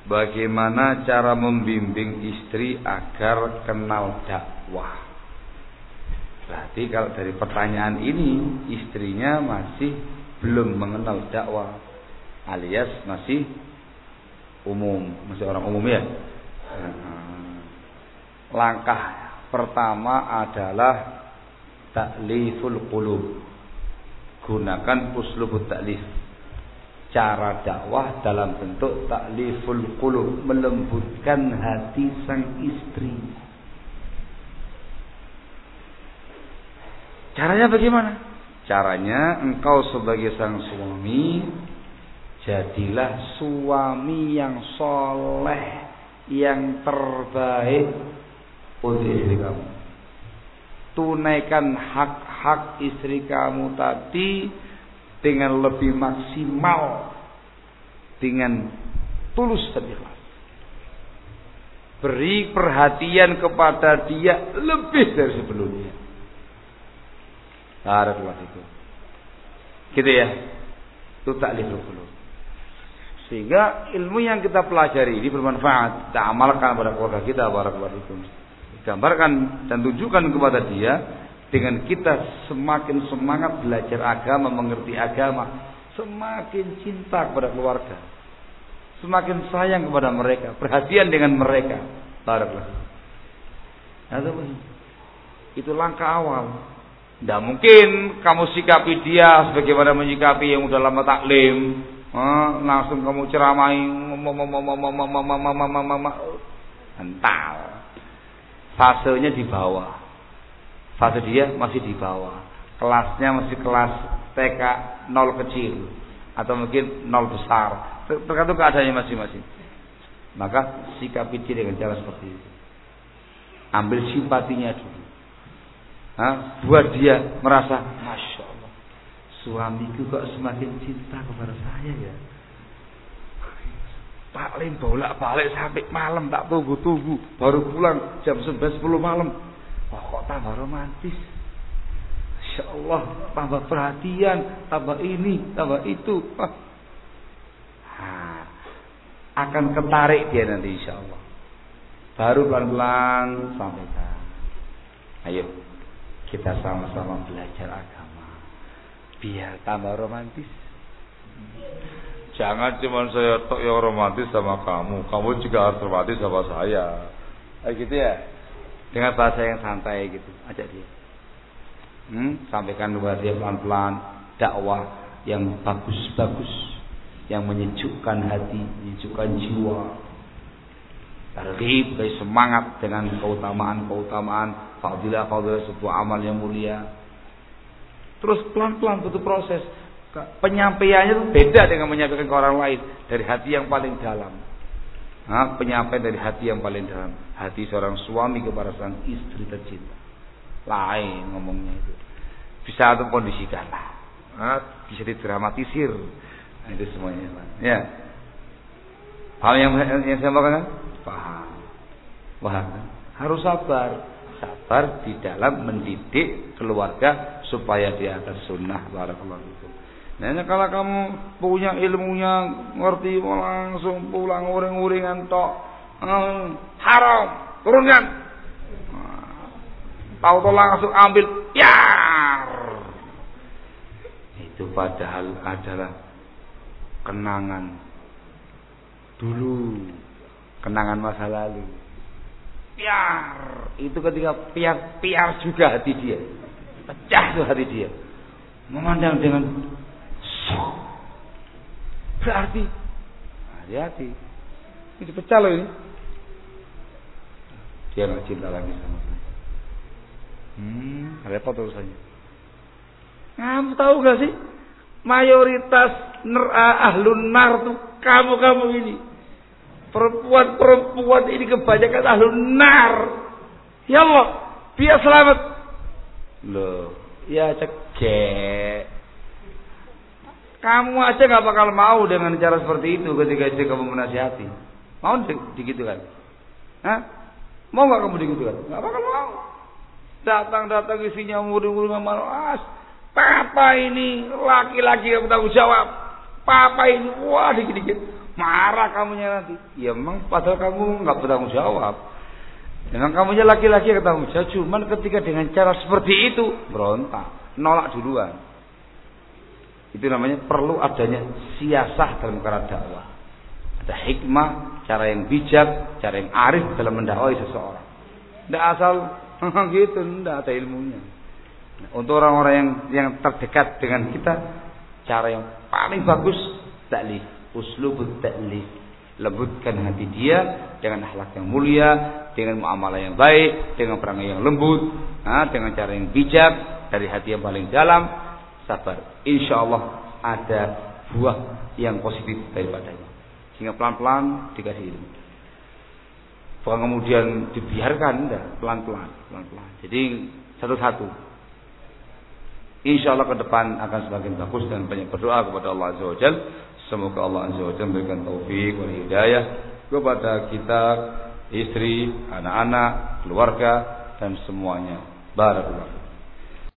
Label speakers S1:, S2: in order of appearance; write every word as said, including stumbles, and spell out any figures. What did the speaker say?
S1: bagaimana cara membimbing istri agar kenal dakwah. Berarti kalau dari pertanyaan ini istrinya masih belum mengenal dakwah, alias masih umum, masih orang umum ya. Langkah pertama adalah ta'liful qulub. Gunakan uslubut ta'lif. Cara dakwah dalam bentuk ta'liful qulub, melembutkan hati sang istri. Caranya bagaimana? Caranya engkau sebagai sang suami jadilah suami yang soleh, yang terbaik untuk istri kamu. Tunaikan hak-hak istri kamu tadi dengan lebih maksimal, dengan tulus dan ikhlas. Beri perhatian kepada dia lebih dari sebelumnya. Barakallahu fikum. Gitu ya. Itu ta'liful qulub. Sehingga ilmu yang kita pelajari ini bermanfaat, kita amalkan pada keluarga kita. Barakallahu fikum. Gambarkan dan tunjukkan kepada dia, dengan kita semakin semangat belajar agama, mengerti agama, semakin cinta kepada keluarga, semakin sayang kepada mereka, perhatian dengan mereka. Barakallahu. Itu langkah awal. Tidak mungkin kamu sikapi dia sebagaimana menyikapi yang udah lama taklim, langsung kamu ceramahi, ental. Fasenya di bawah, fase dia masih di bawah, kelasnya masih kelas T K nol kecil atau mungkin nol besar, tergantung keadaannya masing-masing. Maka sikapi dia dengan cara seperti itu. Ambil simpatinya dulu. Hah? Buat dia merasa, Masya Allah, suamiku kok semakin cinta kepada saya ya. Taklim bolak-balik sampai malam, tak tunggu-tunggu, baru pulang jam sebelas sepuluh malam. Wah, kok tambah romantis. Masya Allah, tambah perhatian, tambah ini, tambah itu. Wah. Nah, akan ketarik dia nanti insya Allah. Baru pelan-pelan sampaikan. Ayo, kita sama-sama belajar agama, biar tambah romantis. Jangan cuma saya tok yang romantis sama kamu, kamu juga harus romantis sama saya. Kayak gitu ya, dengan bahasa yang santai gitu, ajak dia. Hmm, sampaikan kepada dia pelan-pelan dakwah yang bagus-bagus, yang menyejukkan hati, menyejukkan jiwa. Targhib, beri semangat dengan keutamaan-keutamaan, fadilah-fadilah sebuah amal yang mulia. Terus pelan-pelan butuh proses. Penyampaiannya itu beda dengan menyampaikan ke orang lain dari hati yang paling dalam. Nah, penyampaian dari hati yang paling dalam, hati seorang suami kepada sang istri tercinta. Lain ngomongnya itu. Bisa atau kondisikan lah. Nah, bisa didramatisir. Nah, itu semuanya. Ya. Paham yang yang saya maksudkan? Paham. Paham. Harus sabar. Sabar di dalam mendidik keluarga supaya di atas sunnah. Barakallahu fikum. Nah, kalau kamu punya ilmunya, ngerti langsung pulang uring-uringan tok, hmm, haram, turunkan. Nah, tahu-tahu langsung ambil, yar. Itu padahal adalah kenangan dulu, kenangan masa lalu. Piar, itu ketika piar-piar juga hati dia, pecah tuh hati dia, memandang dengan berarti hati-hati, ini pecah loh ini. Dia nggak cinta lagi sama saya. Hmm, repot urusannya. Kamu tahu gak sih, mayoritas ner, ahlun nar tuh kamu-kamu ini, perempuan-perempuan ini kebanyakan ahlun nar. Ya Allah, biar selamat. Loh, ya cekek. Kamu aja gak bakal mau dengan cara seperti itu ketika istri kamu menasihati. Mau digitukan? Hah? Mau gak kamu digitukan? Gak bakal mau. Datang-datang isinya murid-murid malas. Papa ini laki-laki yang bertanggung jawab. Papa ini wah dikit-dikit Marah kamunya nanti. Ya memang padahal kamu nggak bertanggung jawab. Memang kamunya laki-laki yang bertanggung jawab. Cuman ketika dengan cara seperti itu berontak, nolak duluan. Itu namanya perlu adanya siasah dalam cara dakwah. Ada hikmah, cara yang bijak, cara yang arif dalam mendakwai seseorang. Tidak asal gitu, tidak ada ilmunya. Nah, untuk orang-orang yang yang terdekat dengan kita, cara yang paling bagus taklif, uslubut taklif, lembutkan hati dia dengan akhlak yang mulia, dengan muamalah yang baik, dengan perangai yang lembut, nah, dengan cara yang bijak dari hati yang paling dalam, sabar. Insya Allah ada buah yang positif daripadanya. Sehingga pelan-pelan dikasih ilmu. Bukan kemudian dibiarkan, enggak, pelan-pelan, pelan-pelan. Jadi satu-satu. Insya Allah ke depan akan semakin bagus dan banyak berdoa kepada Allah Azza wa Jalla. Semoga Allah Azza wa Jalla memberikan taufik dan hidayah kepada kita, istri, anak-anak, keluarga dan semuanya. Barakallahu.